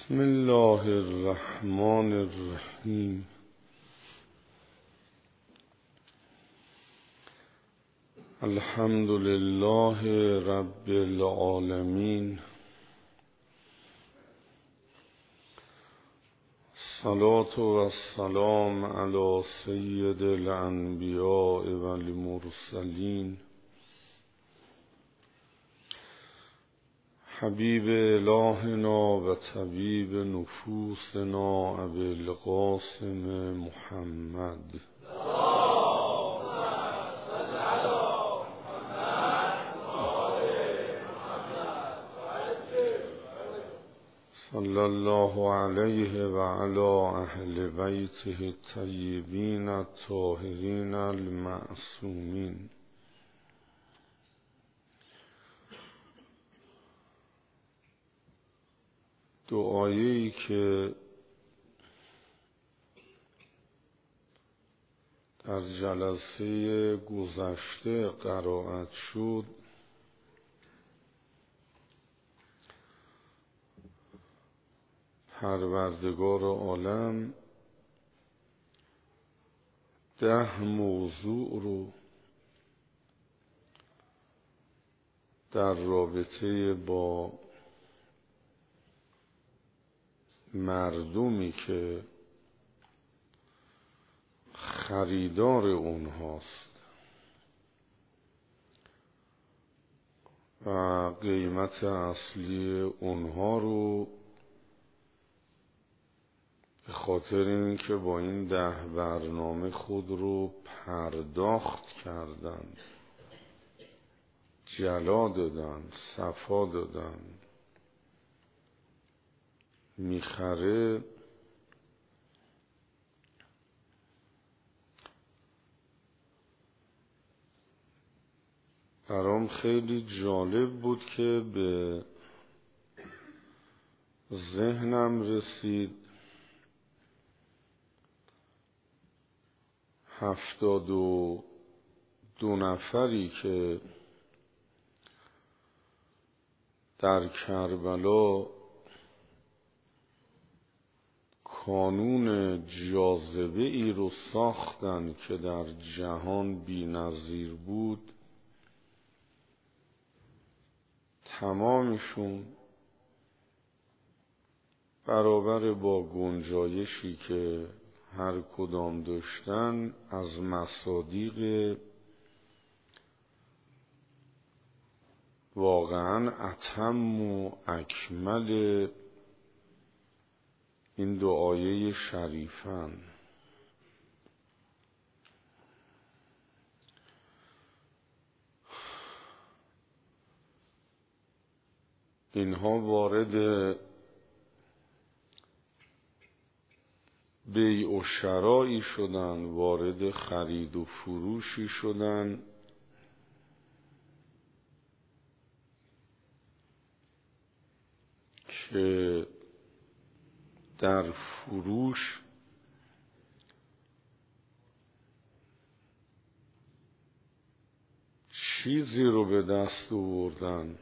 بسم الله الرحمن الرحیم. الحمد لله رب العالمین. الصلاة والسلام علی سید الانبیاء والمرسلین حبیب الهنا و طبیب نفوسنا ابی القاسم محمد صلی الله علیه و علی اهل بیته الطیبین الطاهرین المعصومین. دعایی که در جلسه گذشته قرائت شد پروردگار عالم 10 موضوع رو در رابطه با مردمی که خریدار اونهاست و قیمت اصلی اونها رو به خاطر اینکه با این 10 برنامه خود رو پرداخت کردن، جلا دادن، صفا دادن، میخره، برام خیلی جالب بود که به ذهنم رسید 72 نفری که در کربلا قانون جاذبه ای رو ساختن که در جهان بی نظیر بود، تمامشون برابر با گنجایشی که هر کدام داشتن از مصادیق واقعا اتم و اکمل این دعایه شریفن. اینها وارد بیع و شرایی شدن، وارد خرید و فروشی شدن که در فروش چیزی رو به دست آوردن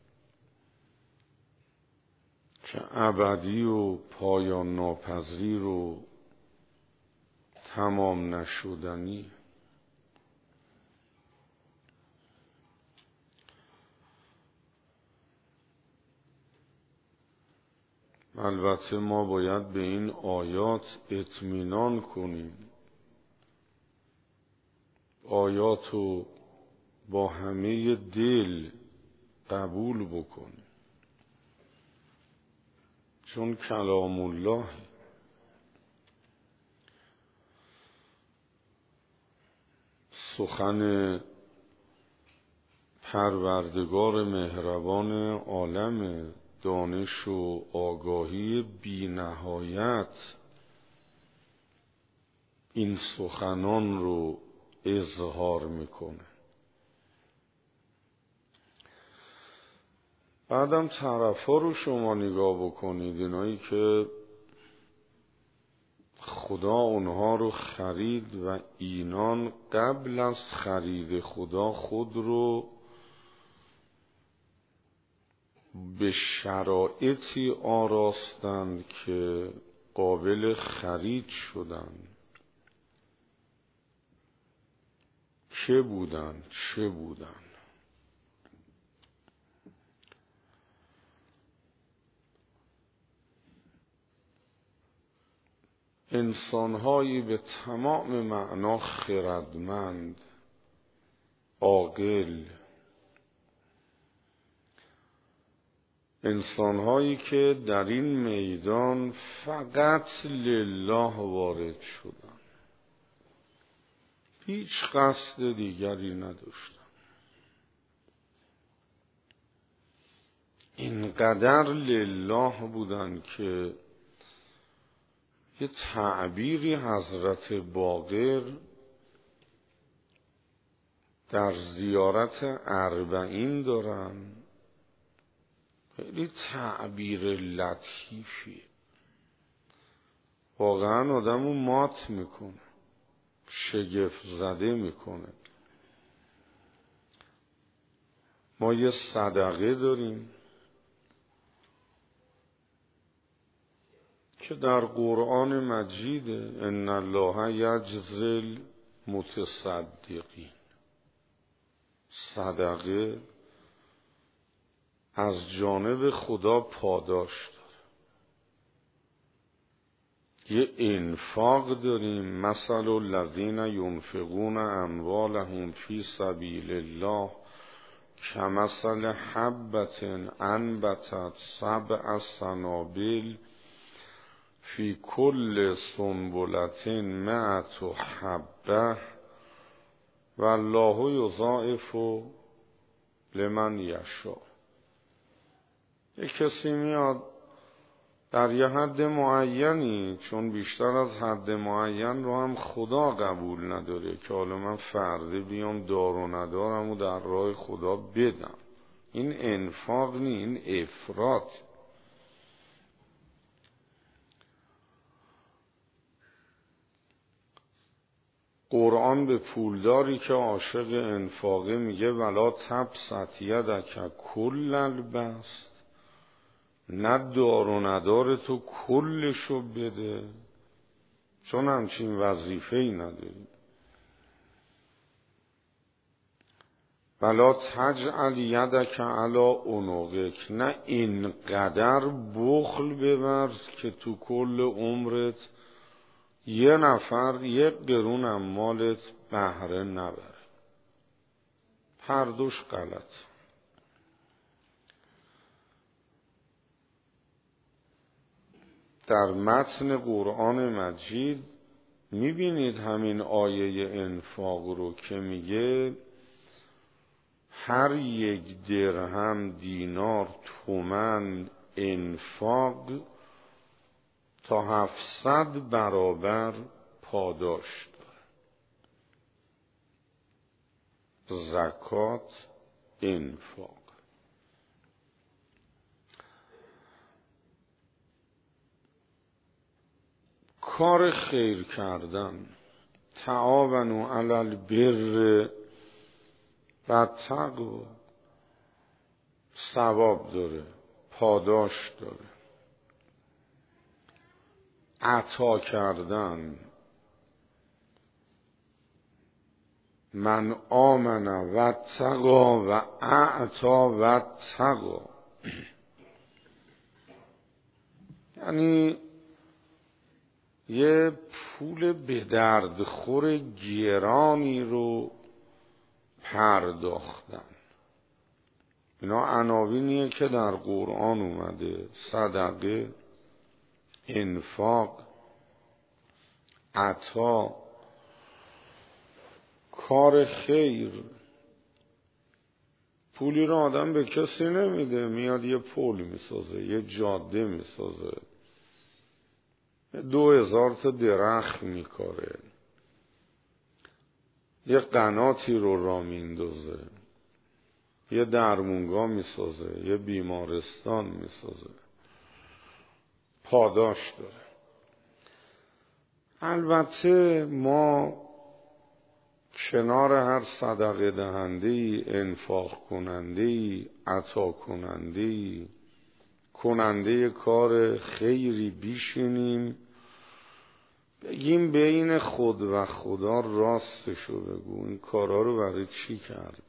که ابدی و پایان ناپذیر و تمام نشدنی. البته ما باید به این آیات اطمینان کنیم، آیات رو با همه دل قبول بکنیم، چون کلام الله سخن پروردگار مهربان عالم، دانش و آگاهی بی نهایت این سخنان رو اظهار میکنه. بعدم طرفا رو شما نگاه بکنید، اینایی که خدا اونها رو خرید و اینان قبل از خرید خدا خود رو به شرایطی آراستند که قابل خرید شدند. که بودند؟ چه بودند؟ انسانهایی به تمام معنا خردمند، عاقل، انسانهایی که در این میدان فقط لله وارد شدند، هیچ قصد دیگری نداشتند. اینقدر لله بودند که یه تعبیری حضرت باقر در زیارت اربعین دارن، خیلی تعبیر لطیفی، واقعا آدمو مات میکنه، شگفت زده میکنه. ما یه صدقه داریم که در قرآن مجید ان الله یجزی المتصدقین، صدقه از جانب خدا پاداش داره. یه انفاق داریم، مثل الذین ینفقون اموالهم فی سبیل الله کمثل حبة انبتت 7 سنابل فی کل سنبلة 100 حبة والله یضاعف لمن یشاء. یک کسی میاد در یه حد معینی، چون بیشتر از حد معین رو هم خدا قبول نداره که حالا من فرده بیام دار و ندارم و در راه خدا بدم، این انفاق نی، این افراط. قرآن به پولداری که عاشق انفاقه میگه ولا تبسط یدک کل البسط، نه دار و ندار تو کلشو بده، چون همچین وظیفه‌ای نداری. ولا تجعل یدک علی عنقک، نه اینقدر بخل بورز که تو کل عمرت یه نفر 1 قرون از مالت بهره نبره. هر دوش غلط. در متن قرآن مجید میبینید همین آیه انفاق رو که میگه هر 1 درهم، دینار، تومن انفاق تا 700 برابر پاداش داره. زکات، انفاق. کار خیر کردن، تعاونوا علی البر و تقوا، ثواب داره، پاداش داره. عطا کردن، من آمن و تقا و اعطا و تقا، یعنی یه پول به درد خور گرانی رو پرداختن. اینا عناوینیه که در قرآن اومده: صدقه، انفاق، عطا، کار خیر. پولی رو آدم به کسی نمیده، میاد یه پل میسازه، یه جاده میسازه، 2000 تا درخت میکاره، یه قناتی رو راه میندازه، یه درمونگاه میسازه، یه بیمارستان میسازه، پاداش داره. البته ما کنار هر صدقه دهنده‌ای، انفاق کننده‌ای، عطا کننده‌ای، کننده کار خیری بیشینیم، بگیم بین خود و خدا راستشو بگو، این کارا رو برای چی کردی؟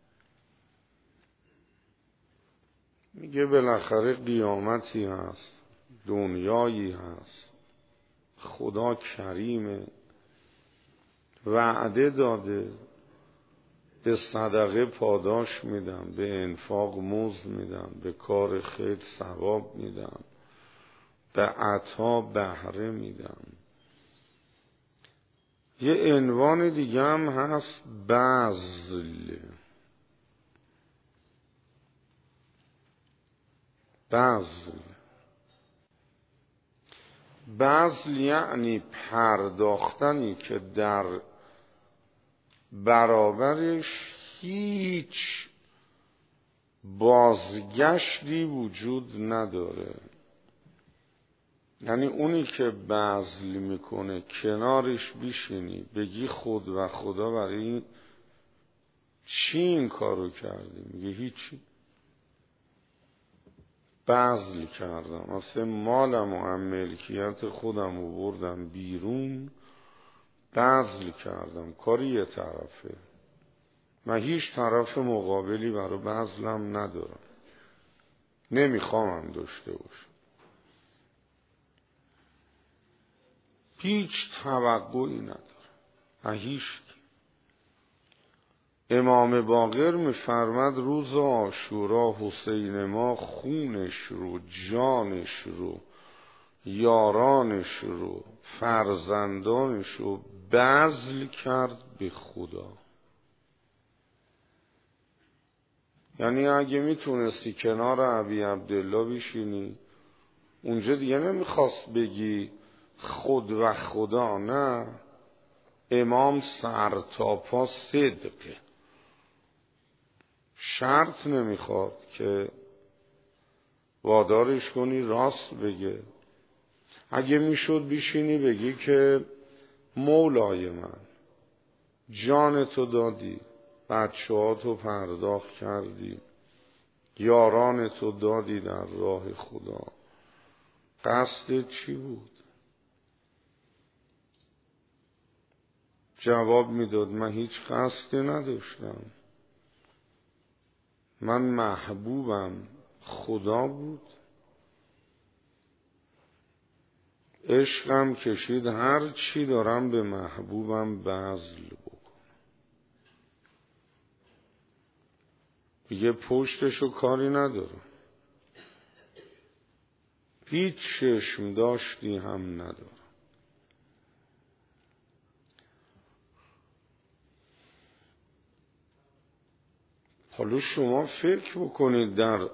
میگه بالاخره قیامتی هست، دنیایی هست، خدا کریمه، وعده داده به صدقه پاداش میدم، به انفاق مزد میدم، به کار خیر ثواب میدم، به عطا بهره میدم. یه عنوان دیگه هم هست، بذل. بذل یعنی پرداختنی که در برابرش هیچ بازگشتی وجود نداره. یعنی اونی که بذل میکنه کنارش بیشینی بگی خود و خدا برای این چی این کارو کردی؟ میگه هیچی، بذل کردم، اصلا مالم و ملکیت خودم رو بردم بیرون، بذل کردم. کاری یه طرفه، من هیچ طرف مقابلی برای بذلم ندارم، نمیخوامم داشته باشم، هیچ توقعی ندارم هیچ. امام باقر میفرمد روز عاشورا حسین ما خونش رو، جانش رو، یارانش رو، فرزندانش رو بذل کرد به خدا. یعنی اگه میتونستی کنار ابی عبدالله بشینی اونجا دیگه نمیخواست بگی خود و خدا، نه، امام سر تا پا صدقه، شرط نمیخواد که وادارش کنی راست بگه. اگه میشد بشینی بگی که مولای من جان تو دادی، بچه‌هاتو پرداخت کردی، یاران تو دادی در راه خدا، قصدت چی بود؟ جواب میداد من هیچ قصدی نداشتم، من محبوبم خدا بود، عشقم کشید هر چی دارم به محبوبم بذل بکنم. دیگه پشتشو کاری ندارم، هیچ چشم داشتی هم ندارم. حالا شما فکر بکنید در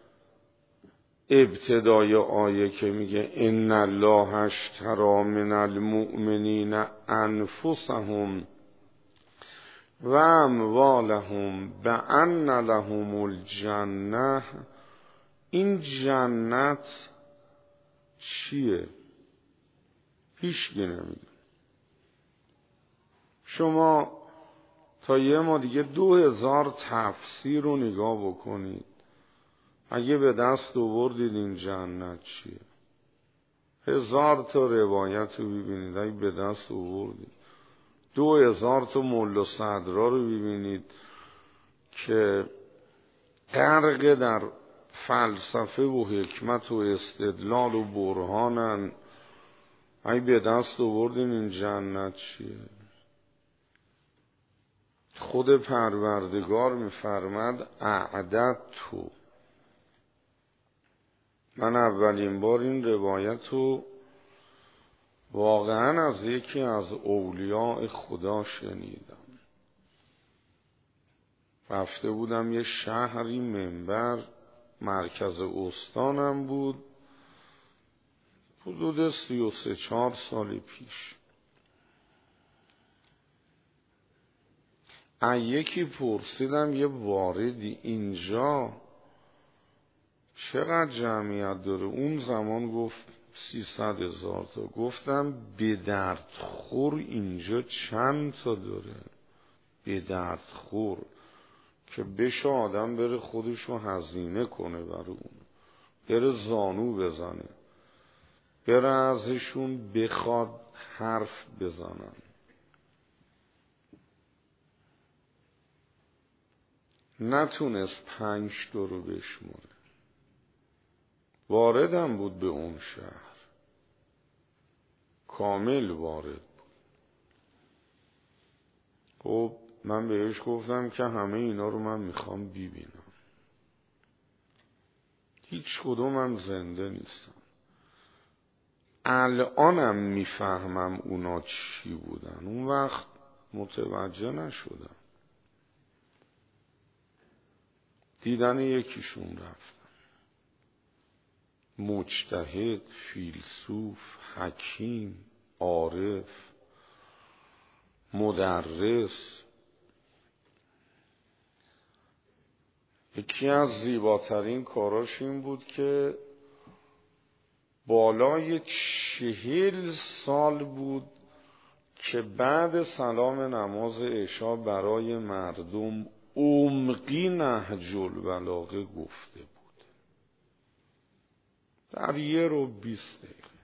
ابتدای آیه که میگه ان الله اشتری من المؤمنین انفسهم و اموالهم بان لهم الجنه، این جنت چیه؟ هیچکی نمیدونه. شما تا یه ما دیگه 2000 تفسیر رو نگاه بکنید، اگه به دست آوردید این جنت چیه، 1000 تا روایت رو ببینید، اگه به دست آوردید 2000 تا ملا صدرا رو ببینید که غرق در فلسفه و حکمت و استدلال و برهانن، اگه به دست آوردید این جنت چیه. خود پروردگار میفرماد اعددت. من اولین بار این روایت رو واقعا از یکی از اولیاء خدا شنیدم. رفته بودم یه شهری، منبر مرکز استانم بود، حدود 33-4 سال پیش. یکی پرسیدم یه واردی اینجا چقدر جمعیت داره؟ اون زمان گفت 300,000 تا. گفتم به درد خور اینجا چند تا داره؟ به درد خور که بشه آدم بره خودشو هزینه کنه برای اون، بره زانو بزنه، بره ازشون بخواد حرف بزنن. نتونست 5 رو بشمره. واردم بود به اون شهر، کامل وارد بود. خب من بهش گفتم که همه اینا رو من میخوام ببینم. هیچ کدومم زنده نیستم. الانم میفهمم اونا چی بودن، اون وقت متوجه نشدم. دیدن یکیشون رفتم، مجتهد، فیلسوف، حکیم، عارف، مدرس. یکی از زیباترین کاراش این بود که بالای 40 سال بود که بعد سلام نماز عشا برای مردم عمقی نهج البلاغه گفته بود، در 1:20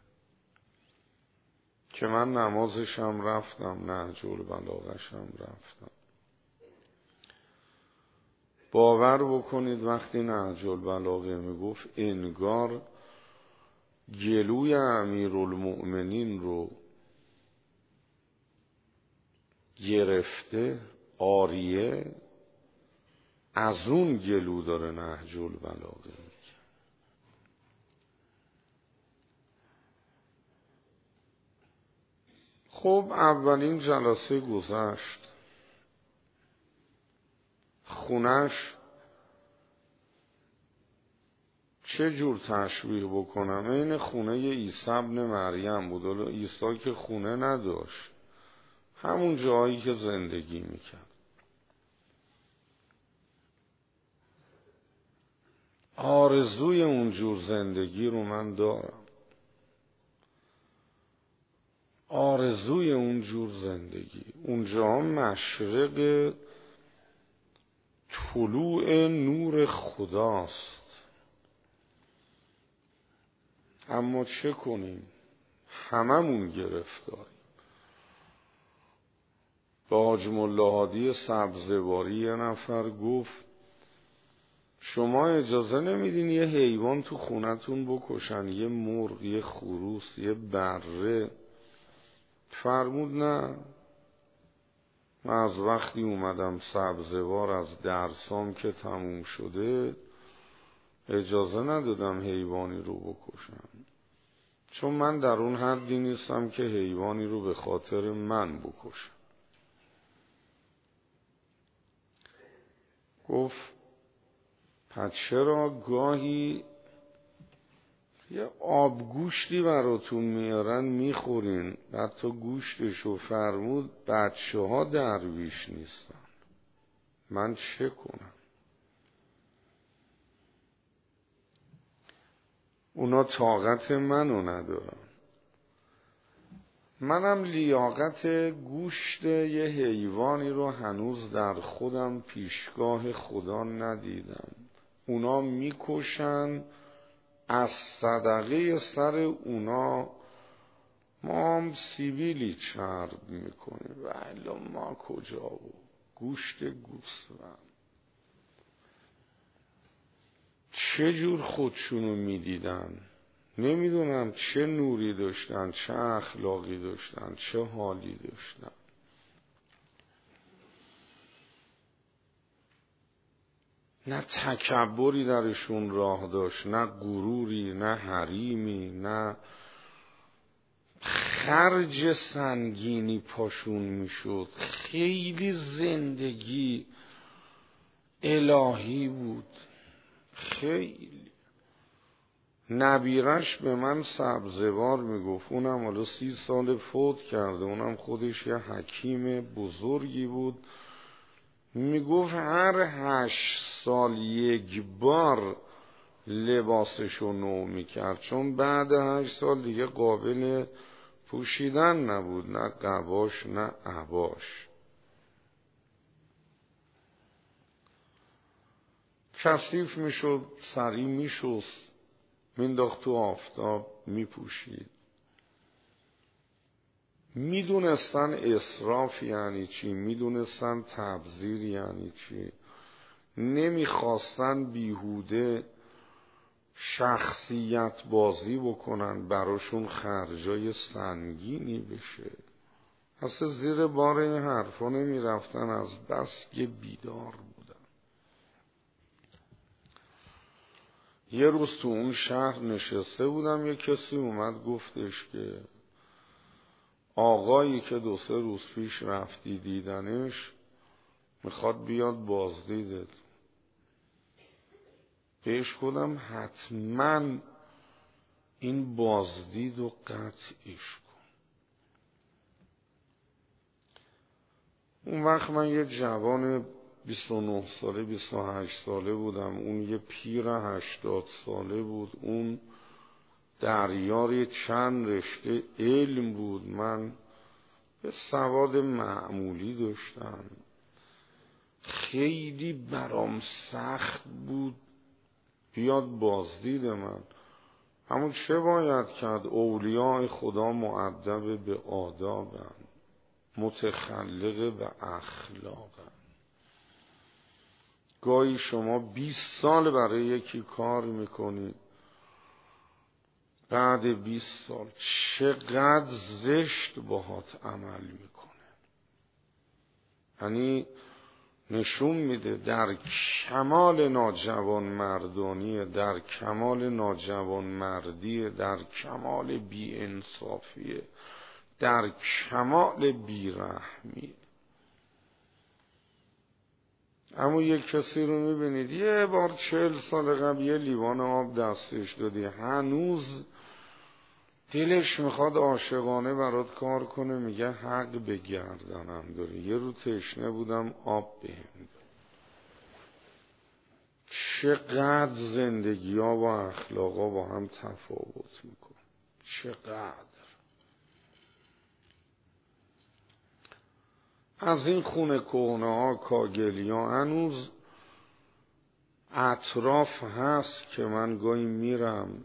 که من نمازشم رفتم، نهج البلاغه‌شم رفتم. باور بکنید وقتی نهج البلاغه میگفت انگار گلوی امیرالمؤمنین رو گرفته، آریه از اون گلو داره نهج البلاغه میگه. خب اولین جلسه گذشت. خونش چه جور تشبیه بکنم، این خونه عیسی ابن مریم بود. حالا عیسی که خونه نداشت، همون جایی که زندگی میکرد. آرزوی اون جور زندگی رو من دارم، آرزوی اون جور زندگی. اونجا مشرق طلوع نور خداست. اما چه کنیم، هممون گرفتاریم. به حاج ملا هادی سبزواری یه نفر گفت شما اجازه نمیدین یه حیوان تو خونتون بکشن، یه مرغ، یه خروس، یه بره؟ فرمود نه، من از وقتی اومدم سبزوار از درسام که تموم شده اجازه ندادم حیوانی رو بکشم، چون من در اون حدی نیستم که حیوانی رو به خاطر من بکشم. گفت پس چرا گاهی یه آبگوشتی براتون میارن میخورین؟ حتی گوشتشو. فرمود بچه ها درویش نیستن، من چه کنم؟ اونا طاقت منو ندارن. منم لیاقت گوشت یه حیوانی رو هنوز در خودم پیشگاه خدا ندیدم. اونا میکشن، از صدقه سر اونا ما هم سیبیلی چرب میکنیم. ولی ما کجا بود؟ گوشت گوسفند. چه جور خودشونو میدیدن؟ نمیدونم چه نوری داشتن، چه اخلاقی داشتن، چه حالی داشتن. نه تکبری درشون راه داشت، نه غروری، نه حریمی، نه خرج سنگینی پاشون میشد. خیلی زندگی الهی بود. خیلی. نبیرش به من سبزوار میگفت، اونم حالا 30 سال فوت کرده، اونم خودش یه حکیم بزرگی بود. میگفت هر 8 سال یک بار لباسشو نو میکرد، چون بعد 8 سال دیگه قابل پوشیدن نبود، نه قباش نه عباش. کثیف میشد، سریع میشست، مینداخت تو آفتاب، میپوشید. میدونستن اسراف یعنی چی، میدونستن تبذیر یعنی چی، نمیخواستن بیهوده شخصیت بازی بکنن، براشون خرجای سنگینی بشه. اصلا زیر بار این حرفا نمیرفتن، از بس که بیدار بودن. یه روز تو اون شهر نشسته بودم، یه کسی اومد گفتش که آقایی که 2-3 روز پیش رفتی دیدنش میخواد بیاد بازدیدت. بهش گفتم حتما این بازدید و قطعش کن. اون وقت من یه جوان 29 ساله 28 ساله بودم، اون یه پیر 80 ساله بود. اون دریای چند رشته علم بود، من به سواد معمولی داشتم. خیلی برام سخت بود بیاد بازدید من. همون چه باید کرد؟ اولیاء خدا مؤدب به آدابن، متخلق به اخلاقن. گاهی شما 20 سال برای یکی کار میکنی، بعد 20 سال چقدر زشت باهات عمل میکنه. یعنی نشون میده در کمال ناجوان مردانیه، در کمال ناجوان مردیه، در کمال بی انصافیه، در کمال بی رحمیه. اما یک کسی رو میبینید یه بار 40 سال قبل یه لیوان آب دستش دادی، هنوز دلش میخواد عاشقانه برات کار کنه، میگه حق به گردنم داره. یه رو تشنه بودم آب بهم داد. چقدر زندگی ها و اخلاق ها با هم تفاوت میکن، چقدر. از این خونه کهنه ها کاگلی ها هنوز اطراف هست که من گاهی میرم،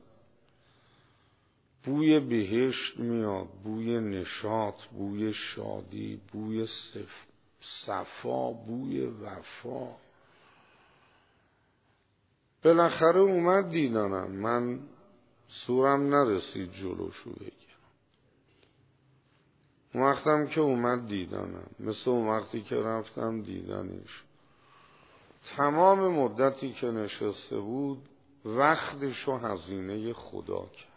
بوی بهشت میاد، بوی نشاط، بوی شادی، بوی صفا، بوی وفا. بالاخره اومد دیدنم، من سورم نرسید جلوشو بگیرم. اون وقتم که اومد دیدنم، مثل اون وقتی که رفتم دیدنش، تمام مدتی که نشسته بود وقتشو هزینه خدا کرد.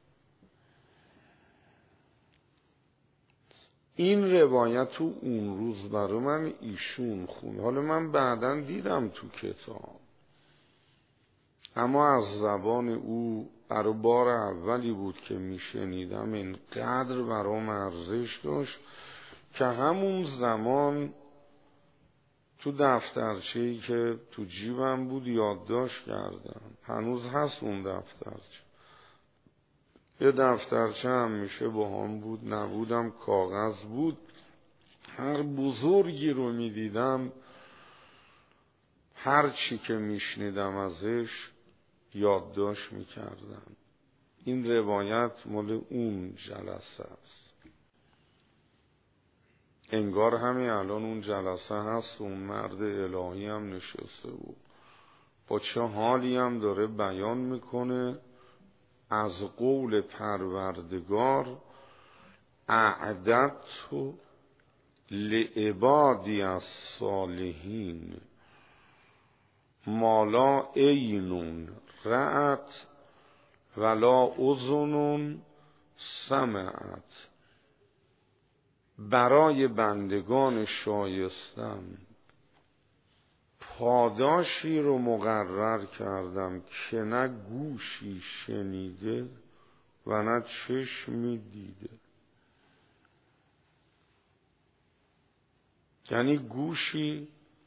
این روایت تو اون روز برای من ایشون خوند. حالا من بعداً دیدم تو کتاب، اما از زبان او برای بار اولی بود که میشنیدم. اینقدر برام ارزش داشت که همون زمان تو دفترچه‌ای که تو جیبم بود یادداشت کردم. هنوز هست اون دفترچه. یه دفترچه هم میشه با هم بود، نبودم کاغذ بود. هر بزرگی رو میدیدم، هر چی که میشنیدم ازش یادداشت میکردم. این روایت مال اون جلسه است. انگار همین الان اون جلسه هست، اون مرد الهی هم نشسته بود، با چه حالی هم داره بیان میکنه از قول پروردگار: اعددت لعبادی الصالحین ما لا عین رأت ولا اذن سمعت. برای بندگان شایستم پاداشی رو مقرر کردم که نه گوشی شنیده و نه چشمی دیده. یعنی گوشی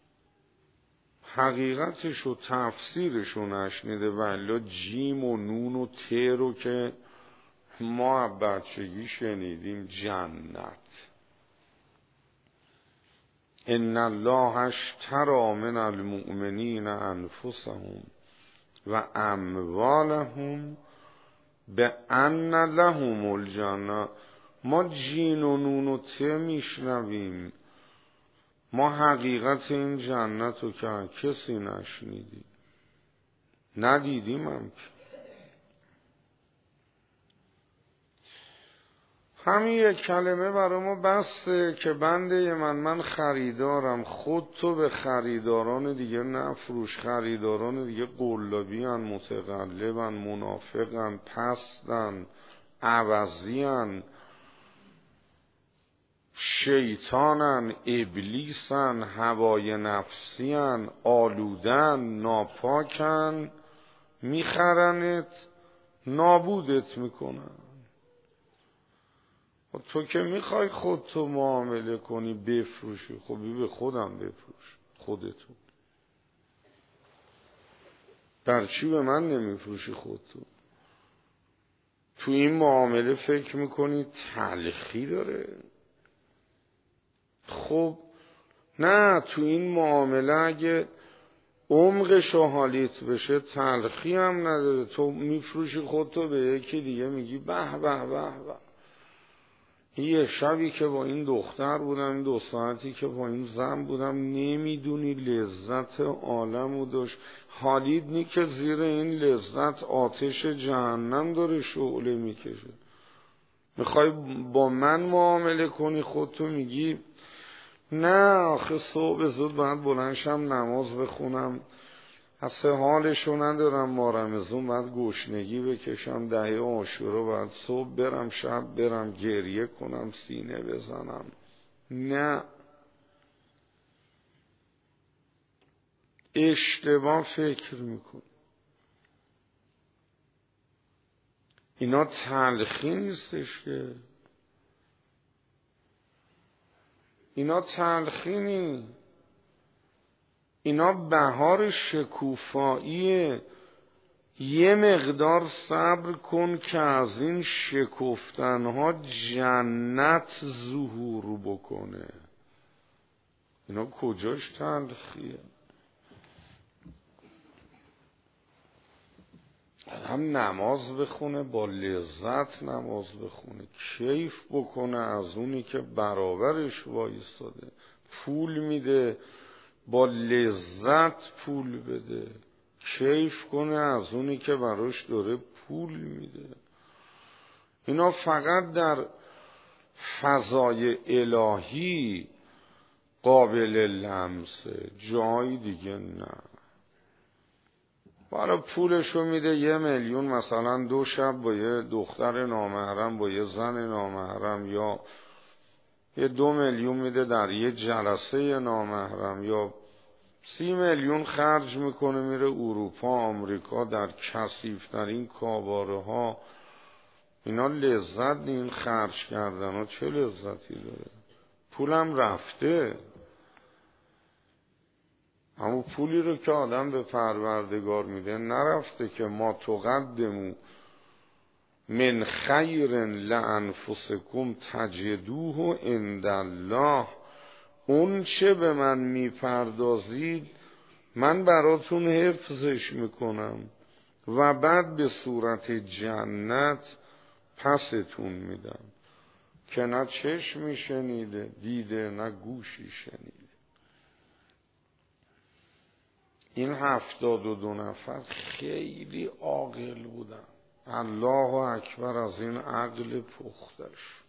حقیقتش و تفسیرش رو نشنیده، ولی جیم و نون و ت رو که ما بچگی شنیدیم، جنت. ان الله اشتری من المؤمنین انفسهم و اموالهم بأن لهم الجنه. ما جین و نون و ته میشنویم، ما حقیقت این جنت رو که کسی نشنیدیم، ندیدیم هم که. همین یک کلمه برای ما بسته که بنده من خریدارم، خود تو به خریداران دیگه نفروش. خریداران دیگه قلابی هن، متقلبن، منافقن، پستن، عوضیان، شیطانن، ابلیسن، هوای نفسیان، آلودن، ناپاکن، میخرنت، نابودت میکنن. تو که میخوای خودتو معامله کنی بفروشی، خب به خودم بفروش، خودتو. در چی به من نمیفروشی خودتو؟ تو این معامله فکر میکنی تلخی داره؟ خب نه، تو این معامله اگه عمقش حالیت بشه تلخی هم نداره. تو میفروشی خودتو به یکی دیگه، میگی به به به به، یه شبی که با این دختر بودم، این 2 ساعتی که با این زن بودم، نمیدونی لذت عالمو داشت. حالیت نی که زیر این لذت آتش جهنم داره شعله میکشه. میخوای با من معامله کنی خودتو، میگی نه آخه صبح زود باید بلنشم نماز بخونم، اصلا حالشو ندارم، ما رمضان باید گشنگی بکشم، 10 عاشورا باید صبح برم شب برم گریه کنم سینه بزنم. نه، اشتباه فکر میکن. اینا تلخی نیستش که، اینا تلخی نی، اینا بهار شکوفاییه. یه مقدار صبر کن که از این شکفتنها جنت ظهور بکنه. اینا کجاش تلخیه؟ آدم نماز بخونه، با لذت نماز بخونه، کیف بکنه از اونی که برابرش وایستاده، پول میده با لذت پول بده، کیف کنه از اونی که براش داره پول میده. اینا فقط در فضای الهی قابل لمسه، جای دیگه نه. برای پولشو میده 1 میلیون مثلا 2 شب با یه دختر نامحرم، با یه زن نامحرم، یا یه 2 میلیون میده در یه جلسه نامحرم، یا 30 میلیون خرج میکنه میره اروپا آمریکا در کثیف‌ترین کاباره ها. اینا لذت این خرج کردن ها چه لذتی داره؟ پولم رفته. اما پولی رو که آدم به پروردگار میده نرفته که ما تقدمو من خیر لانفسکم تجدوه عند الله. اون چه به من میپردازید من براتون حفظش میکنم و بعد به صورت جنت پستون میدم که نه چشمی شنیده دیده نه گوشی شنیده. این 72 نفر خیلی عاقل بودن. الله اکبر از این عقل پختش.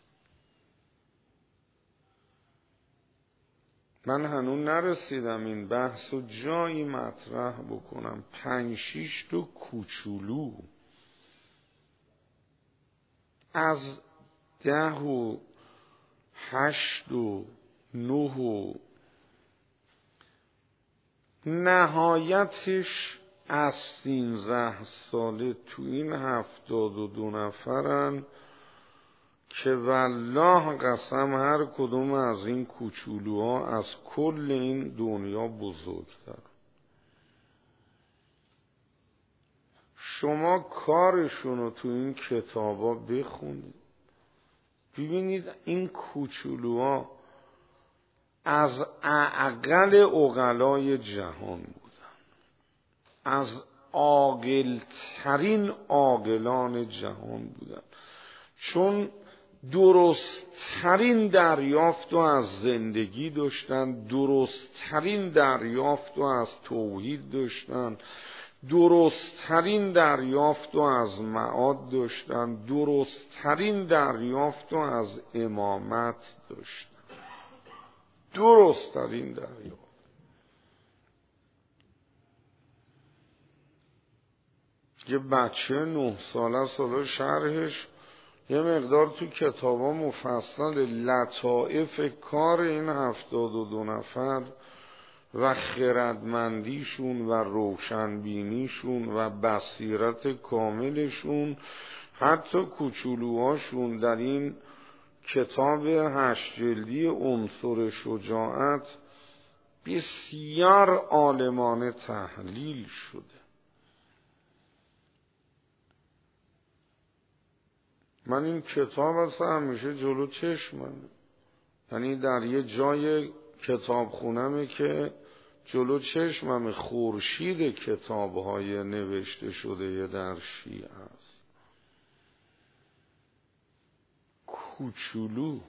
من هنوز نرسیدم این بحث و جایی مطرح بکنم. 5-6 تا کوچولو از 10 و 8 و 9 و نهایتش از 13 ساله تو این 72 نفرن که والله قسم هر کدوم از این کوچولوها از کل این دنیا بزرگتر. شما کارشونو تو این کتابا بخونید ببینید این کوچولوها از اعقل عقلای جهان بودن، از عاقل‌ترین عاقلان جهان بودن، چون درست‌ترین دریافت رو از زندگی داشتن، درست‌ترین دریافت رو از توحید داشتن، درست‌ترین دریافت رو از معاد داشتن، درست‌ترین دریافت رو از امامت داشتن، درست‌ترین دریافت. یه بچه 9 ساله ساله شرحش یه مقدار تو کتابا مفصل لطائف کار این 72 نفر و خردمندیشون و روشنبینیشون و بصیرت کاملشون، حتی کوچولوهاشون در این کتاب 8 جلدی عنصر شجاعت بسیار عالمانه تحلیل شده. من این کتاب اصلا همیشه جلو چشمم، یعنی در یه جای کتاب خونمه که جلو چشمم خورشید کتاب‌های نوشته شده در شیعه است. کوچولو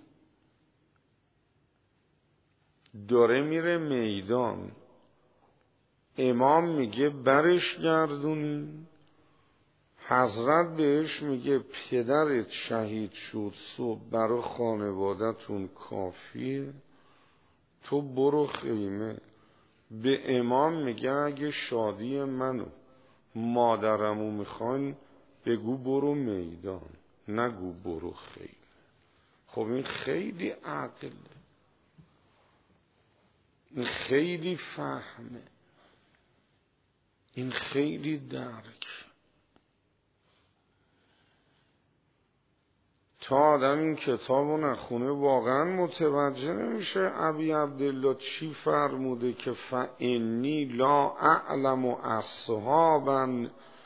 داره میره میدان، امام میگه برش گردونی، حضرت بهش میگه پدرت شهید شد، صبح برای خانوادتون کافیه، تو برو خیمه. به امام میگه اگه شادی منو مادرمو میخوان بگو برو میدان، نگو برو خیمه. خب این خیلی عقله، این خیلی فهمه، این خیلی درک. تا آدم این کتابو نخونه واقعا متوجه نمیشه ابی عبدالله چی فرموده که فانی لا اعلم اصحابا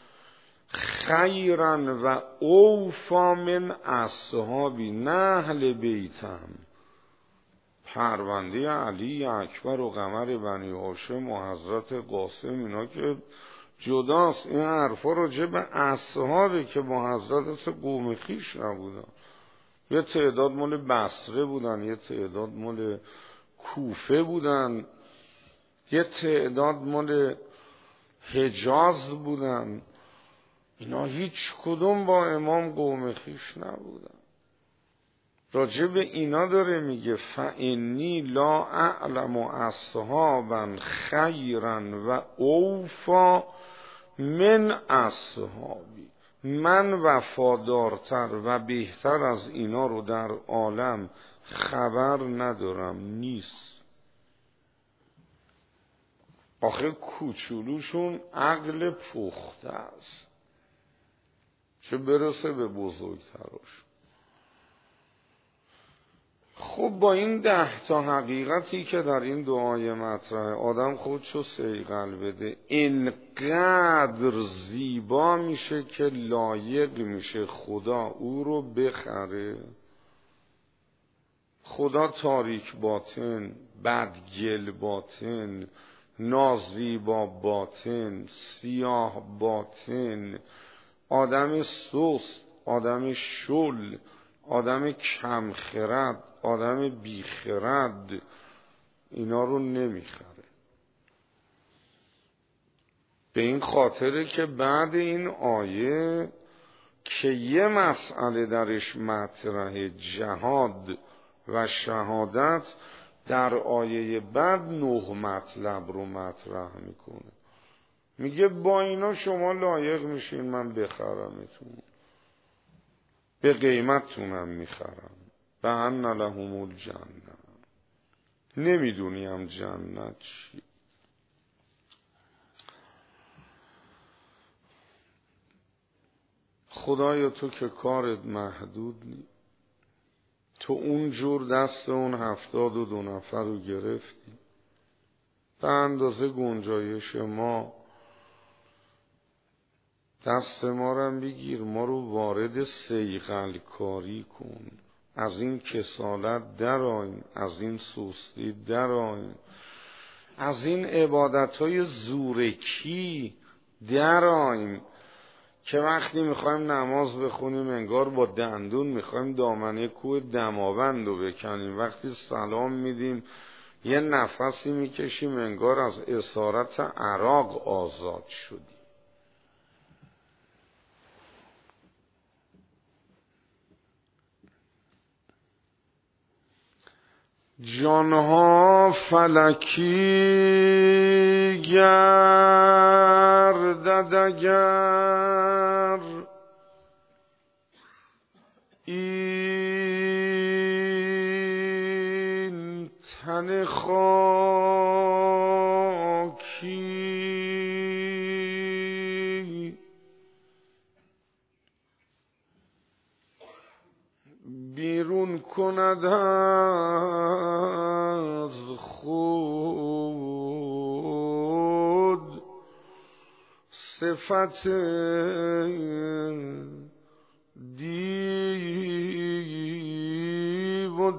خیرا و اوفا من اصحابی، نه اهل بیتم، پرونده علی اکبر و قمر بنی هاشم و حضرت قاسم، اینا که جداست. این حرفا راجع به اصحابه که با حضرت قوم خیش نبودن. یه تعداد مال بصره بودن، یه تعداد مال کوفه بودن، یه تعداد مال حجاز بودن. اینا هیچ کدوم با امام قوم خیش نبودن. راجع به اینا داره میگه فانی لا اعلم اصحابا خیرا و اوفا من اصحابی، من وفادارتر و بهتر از اینا رو در عالم خبر ندارم، نیست. آخه کوچولوشون عقل پخته است، چه برسه به بزرگتراش. خب با این 10 تا حقیقتی که در این دعای مطرحه، آدم خودشو صیقل بده، اینقدر زیبا میشه که لایق میشه خدا او رو بخره. خدا تاریک باطن، بدگل باطن، نازیبا باطن، سیاه باطن، آدم سست، آدم شل، آدم کمخرد، آدم بیخرد، اینا رو نمیخره. به این خاطره که بعد این آیه که یه مسئله درش مطرحه، جهاد و شهادت، در آیه بعد 9 مطلب رو مطرح میکنه. میگه با اینا شما لایق میشین من بخرمتون، به قیمتتونم میخرم. به ان لهم الجنه، نمیدونیم جنت چی. خدایا تو که کارت محدود نی، تو اونجور دست اون 72 نفر رو گرفتی، به اندازه گنجایش ما دست ما رو بگیر، ما رو وارد صیقل کاری کن، از این کسالت درآییم، از این سستی درآییم، از این عبادت‌های زورکی درآییم که وقتی میخوایم نماز بخونیم انگار با دندون میخوایم دامنه کوه دماوند رو بکنیم، وقتی سلام میدیم یه نفسی میکشیم انگار از اسارت عراق آزاد شدیم. جانها فلکی گردد اگر این تن خاکی بیرون کند از خود صفت دیو و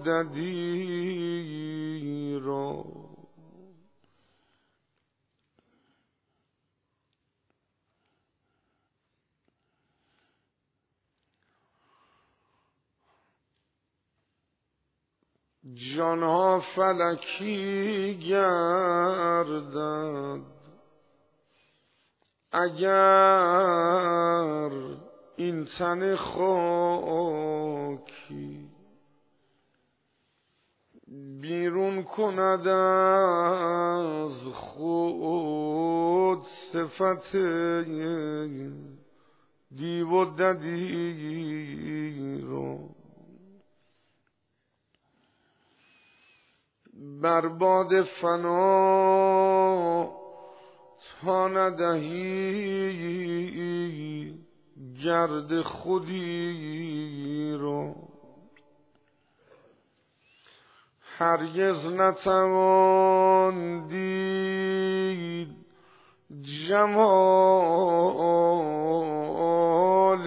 ددی را. جانها فلکی گردد اگر این تن خاکی بیرون کند از خود صفت دیو و ددی را. بر باد فنا تا ندهی گرد خودی را، هرگز نتوان دید جمال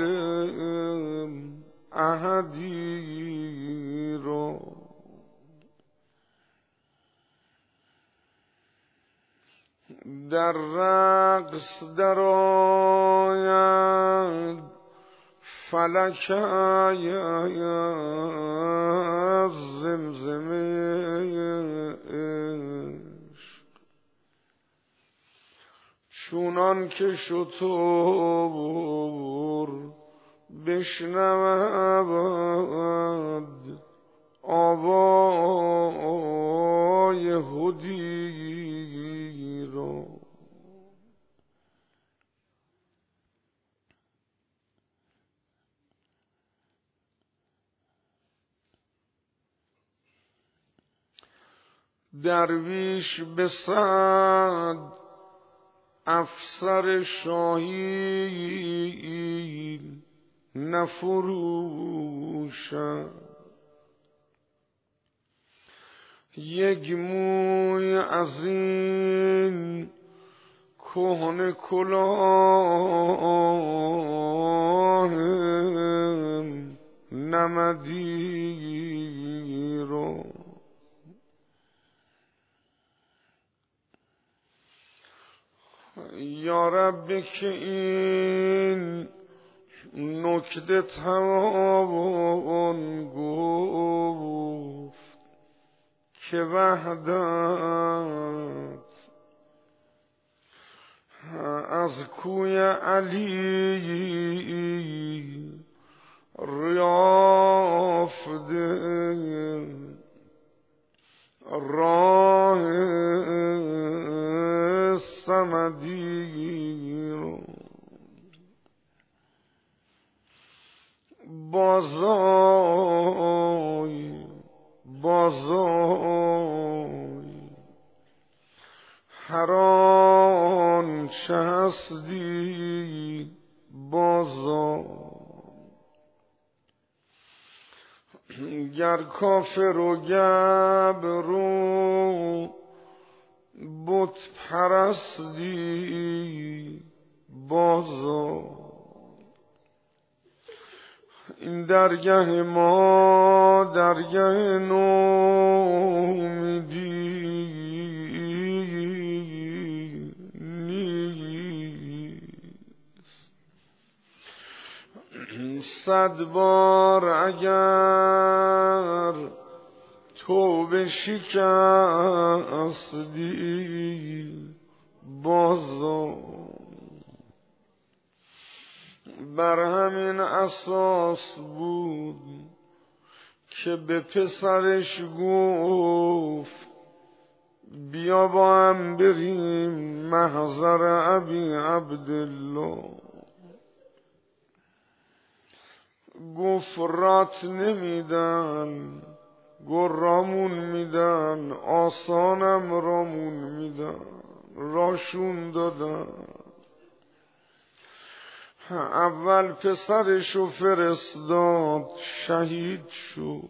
احدی را. در رقص درآید فلک از زمزمه عشق، چونان که شتر بشنود آوای هدی را. درویش به صد افسر شاهی نفروشد، یک موی از این کهنه کلاه نمدی رو. یا رب که این نکته توان گفت که وحدت از کوی علی ریافته راه صمدی رو. بازای هر آنچه هستی بازای، گر کافر و گبرو بت پرستی بازای. این درگه ما درگه نومیدی نیست. 100 بار اگر توبه شکستی بازم بر همین اساس بود که به پسرش گفت بیا با هم بریم محضر ابی عبدالله. گفت رات نمیدن، گرامون میدن، آسانم رامون میدن. راشون دادن. اول پسرشو فرستاد، شهید شد.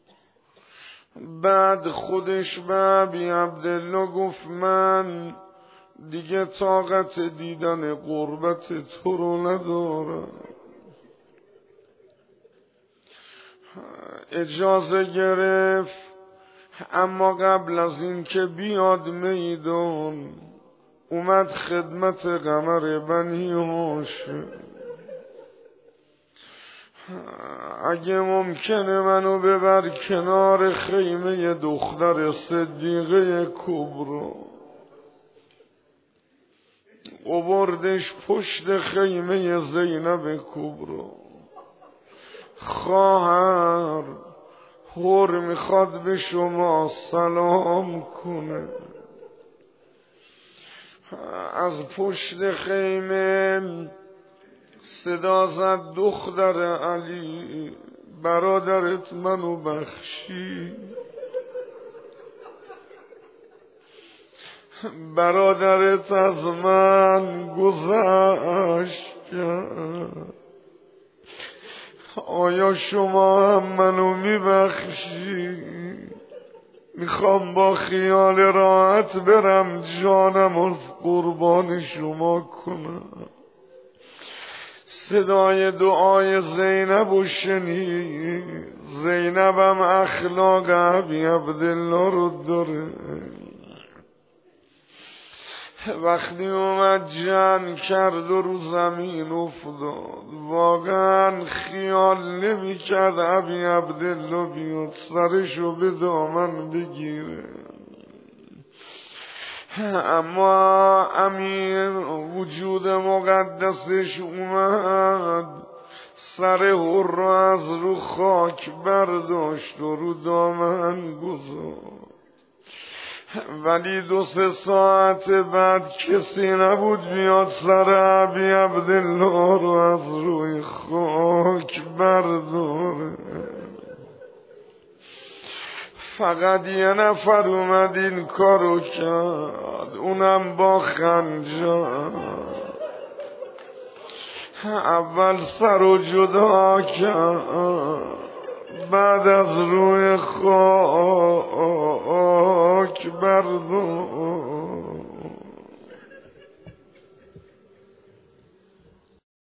بعد خودش به ابی عبدالله گفت من دیگه طاقت دیدن قربت تو رو ندارم. اجازه گرفت، اما قبل از این که بیاد میدان اومد خدمت قمر بنی هاشم. اگه ممکنه منو ببر کنار خیمه دختر صدیقه کبرا. آوردش پشت خیمه زینب کبرا. خواهر هور میخواد به شما سلام کنه. از پشت خیمه صدا زد دختر علی برادرت منو بخشی. برادرت از من گذشت کرد. آیا شما هم منو میبخشی؟ میخوام با خیال راحت برم جانم و قربان شما کنم. صدای دعای زینب و شنید. زینبم اخلاق ابی عبدالله رو داره. وقتی اومد جمع کرد و رو زمین افتاد، واقعا خیال نمی کرد ابی عبدالله بیاد سرشو به دامن بگیره. اما امیر وجود مقدسش اومد، سر هر رو از رو خاک برداشت و رو دامن گذاشت. ولی 2-3 ساعت بعد کسی نبود بیاد سر ابی عبدالله رو از روی خاک برداره. فقط یه نفر اومد این کارو کرد، اونم با خنجر. اول سر رو جدا کرد، بعد از روی خاک برداشت.